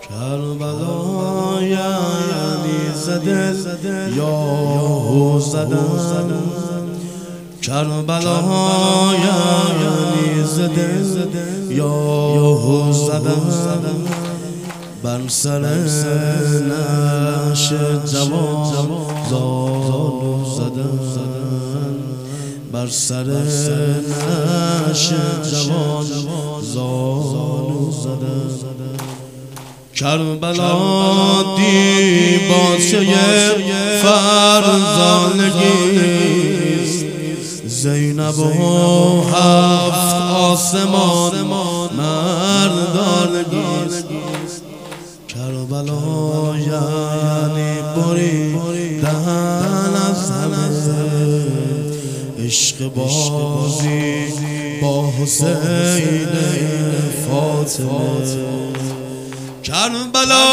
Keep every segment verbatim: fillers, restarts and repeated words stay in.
کربلا یعنی زده یا زدن، کربلا یعنی زده یا زدن، بر سر نعش جوان زانو زدن، بر سر نعش جوان زانو زدن. کربلا دیباچه فرزانگیست، زینب و هفت آسمان مردانگیست. کربلا یعنی بریدن از همه، عشق بازی با حسین فاطمه. کربلا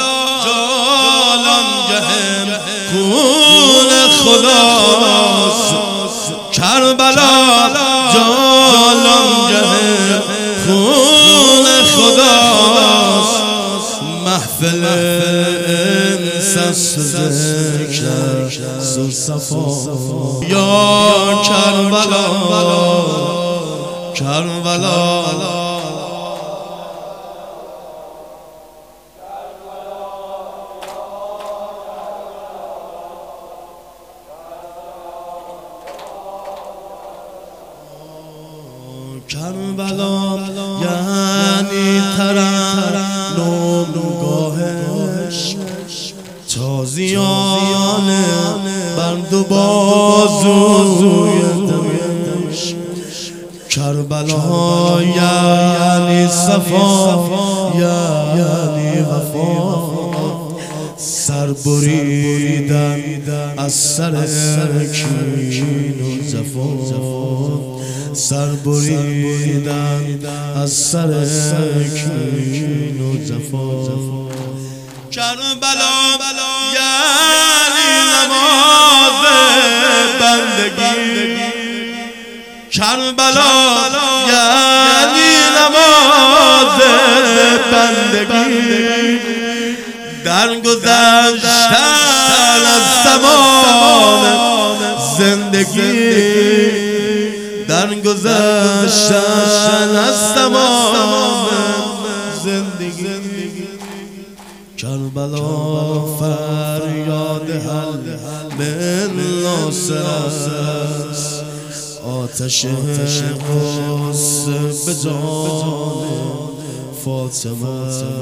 جالانگه خون خداست، کربلا جالانگه خون خداست، محفل انساس ذکر زلصفا. یا کربلا کربلا کربلا یعنی ترنمگاهش، تازیان بند و بازوی دمش. کربلا یعنی صفا یعنی وفا، سر بریدن از سر کین و جفا، سر بریدن از سر کین و جفا. کربلا یعنی نماز بندگی، کربلا یعنی نماز بندگی، درگذشتن از زمان زندگی، درگذشتن از زمان زندگی. کربلا فریاد حل من ناصر است، آتش غصه به جان فاطمه.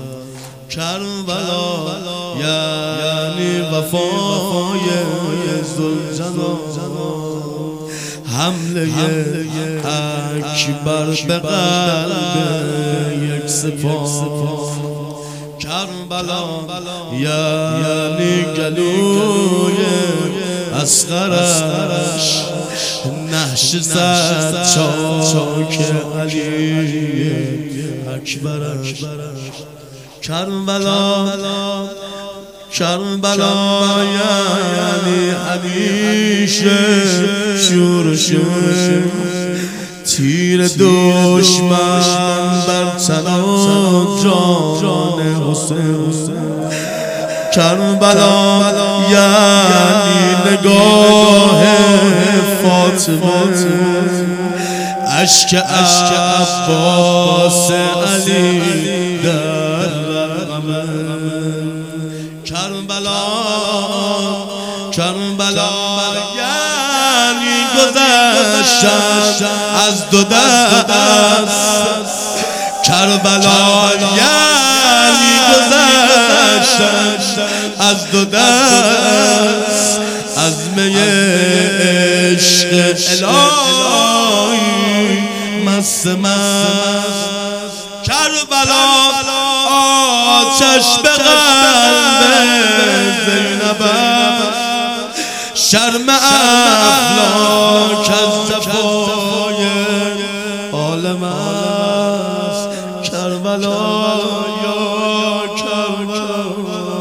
کربلا یعنی وفای ذوالجلال، حمله اکبر به قلب یک سپاه. کربلا یعنی گلوی اصغرش، نحش زد چاک علی اکبرش. کربلا کربلا یعنی همیشه شور شور، تیر دشمن بر تن جان حسین. کربلا یعنی نگاه فاطمه، اشک عباس علی در رقمه. کربلا کربلا یعنی گذشتن از دو دست، کربلا یعنی گذشتن از دو دست، عزم عشق الهی مست مست. کربلا آتش به قلب زینب، شرم افلاک از جفای عالم است. کربلا یا کربلا.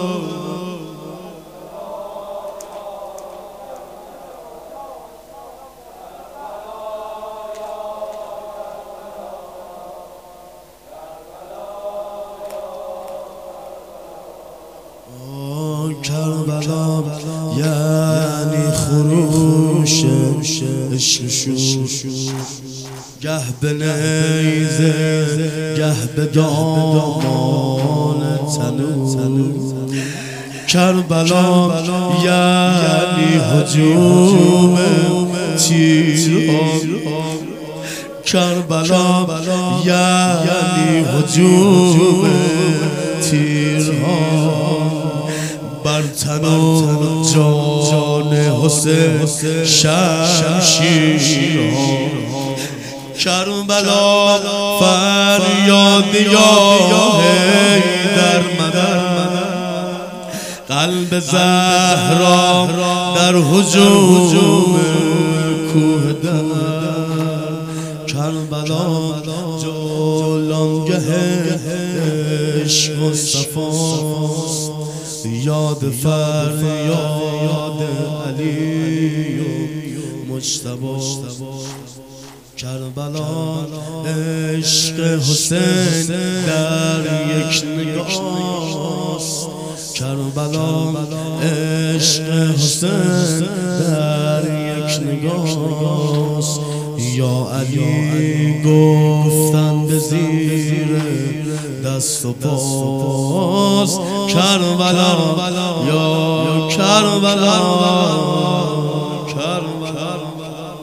کربلا یعنی خروش عشقشون، گه به نیزه گه به دامان تنور. کربلا یعنی هجوم تیرها، کربلا یعنی هجوم تیرها بر تن و جان حسین شمشیرها. کربلا فریاد یا حیدر مدد، قلب زهرا در هجوم کوه دمن. کربلا جولانگه عشق و صفاست، یاد فریاد علی و مجتبی. کربلا عشق حسین در یک نگاهست، کربلا عشق حسین در یک نگاهست. یا علی گفتن به زیر دست و پاس، کربلا یا کربلا کربلا.